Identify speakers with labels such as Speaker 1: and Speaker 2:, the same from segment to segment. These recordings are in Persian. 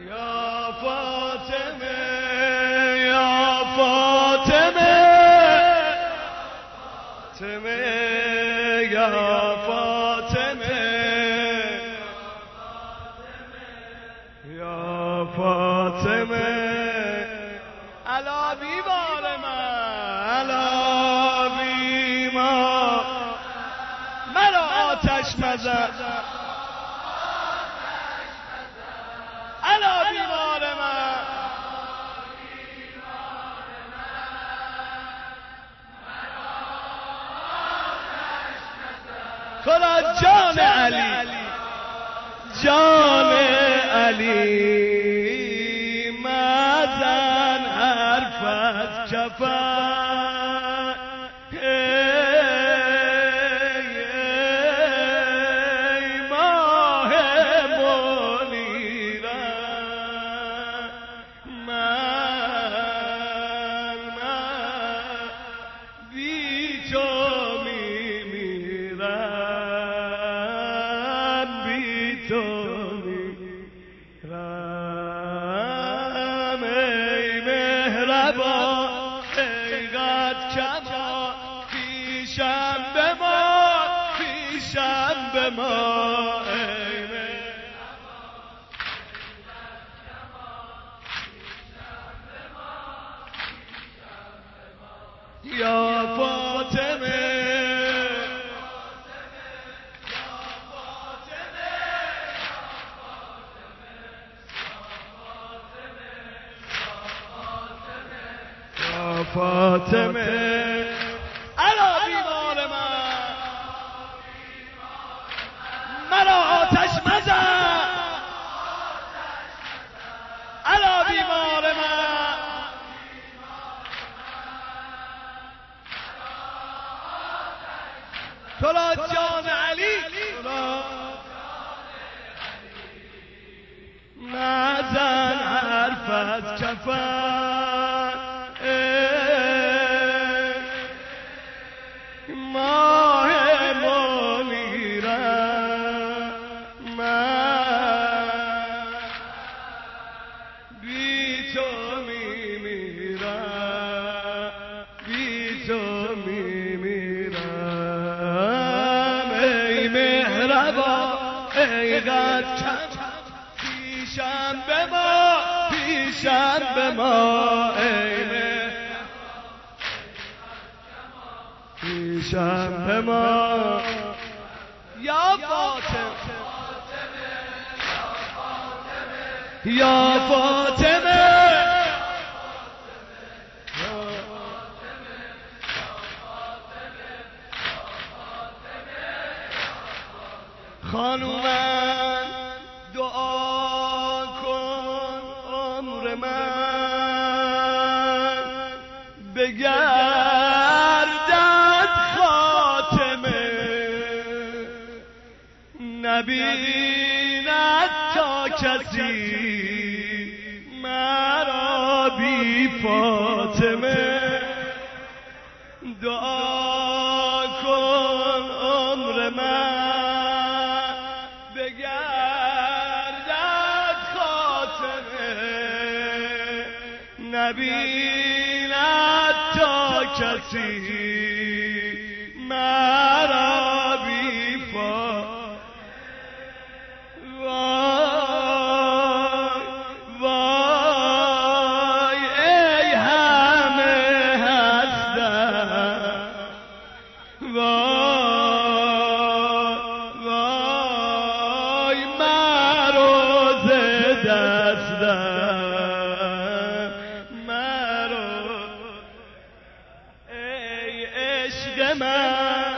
Speaker 1: یا فاطمه یا فاطمه فاطمه یا فاطمه یا فاطمه الا بیمار من الا بیمار مرا آتش مزن الا بیمار من تو را جان علی جان علی مزن حرف از کفن ای ماه منیرم من بی تو میمیرم بی تو میمیرم ای مهربان ای قد کما پیشم به ما ای یا فاطمه یا فاطمه الا بیمار من مرا آتش مزن الا بیمار من تو را جان علی مزن حرف از کفن ماه منیرم من بی تو میمیرم بی تو میمیرم ای مهربان ای قد پیشم به ما ای پیشم به ما یا فاطمه یا فاطمه خانومم دعا کن عمر من بگردد خاتمه نبیند تا کسی مرا بی فاطمه دعا کن عمر من بگردد خاتمه نبیند تا کسی مرا بی فاطمه وای وای ای همه هستم وای وای مرو ز دستم مرو ای عشق من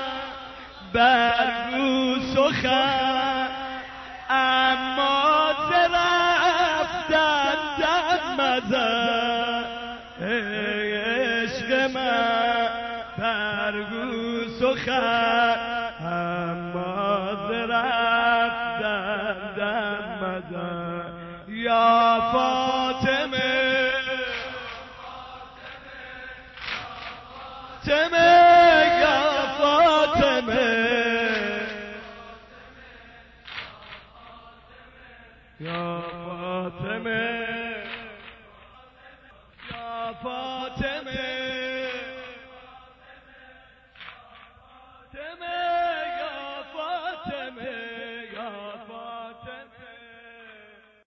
Speaker 1: برگو سخن اما ز رفتن دم مزن ای عشق من برگو سخن اما ز رفتن دم مزن یا فاطمه یا فاطمه یا فاطمه یا فاطمه